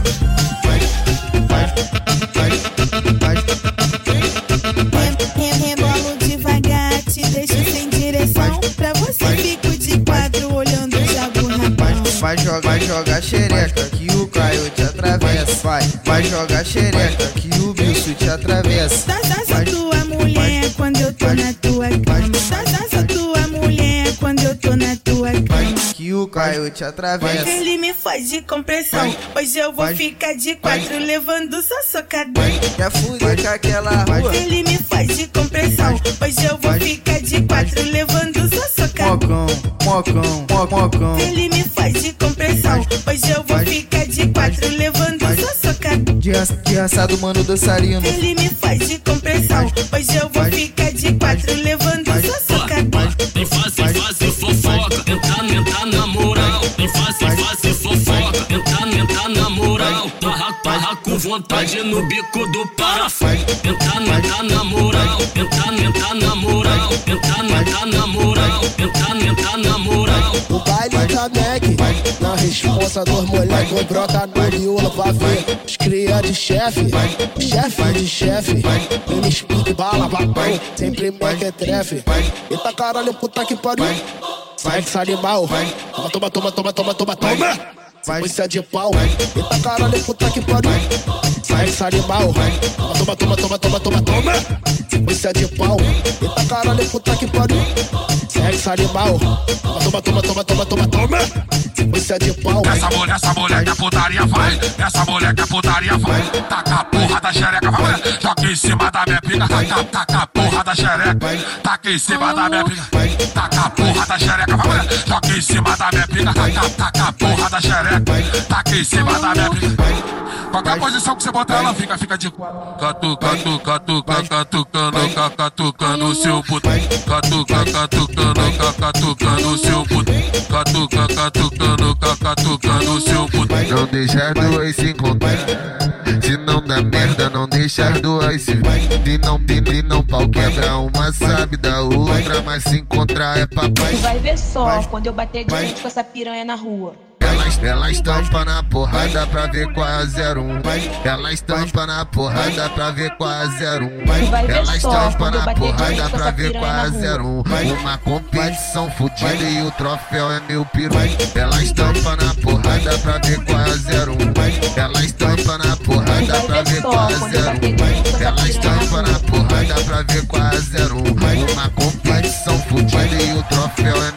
Rebolo devagar, te deixo sem direção. Pra você fico de quatro olhando o jabu rapão. Vai jogar xereca que o Caio te atravessa. Vai jogar xereca que o bicho te atravessa. Só tua mulher quando eu tô na tua cama. Só tua mulher quando eu tô na tua cama. Que o Caio te atravessa. Ele me faz de compressão. Hoje eu vou ficar de quatro levando só socadão. Quer fuder com aquela rua? Ele me faz de compressão. Hoje eu vou ficar de quatro levando só socadão. Mocão. Ele me faz de compressão. Hoje eu vou ficar de quatro levando só socadão. De assado, mano, dançarino. Ele me faz de compressão. Hoje eu vou ficar de quatro levando só socadão. Vem fácil fofoca, entra na moral. Vem fácil fofoca, entra na moral. Tarra com vontade no bico do parafuso. Entra na moral, entra na moral. Entra na moral, entra na moral. O baile da Meg, na responsa dos moleques, brota no miolo pra ver os cria de chefe, chefe. Eles pique bala, babão, sempre mequetrefe. Eita caralho, puta que pariu. Sexo animal, toma. Sequência de pau. Eita caralho, puta que pariu. Sexo animal, toma. Sequência de pau. Eita caralho, puta que pariu. Sexo animal, toma. Sequência de pau. Essa mulher que a putaria vai. Essa mulher que a putaria vai. Taca a porra da xereca, vai, mulher. Joga em cima da minha pica. Taca a porra da xereca. Taca em cima da minha pica. Taca a porra da xereca, vai, mulher. Joga em cima da minha pica. Taca a porra da xereca. Taca em cima da minha pica. Qualquer posição que você botar, ela fica de catucando o seu puto. Catucando o seu puto. Catucando o seu puto. Não deixar duas se encontrar. Se não dá merda, não deixar duas se ver. Não pau quebra, uma sabe da outra, mas se encontrar é papai. Tu vai ver só quando eu bater de frente com essa piranha na rua. Ela estampa na porrada pra ver qual é a 01. Ela estampa na porrada pra ver qual é a 01. Ela estampa na porrada pra ver qual é a 01. Uma competição fodida e o troféu é meu peru. Ela estampa na porrada pra ver qual é a 01. Ela estampa na porrada pra ver qual é a 01. Ela estampa na porrada pra ver qual é a 01. Uma competição fodida e o troféu é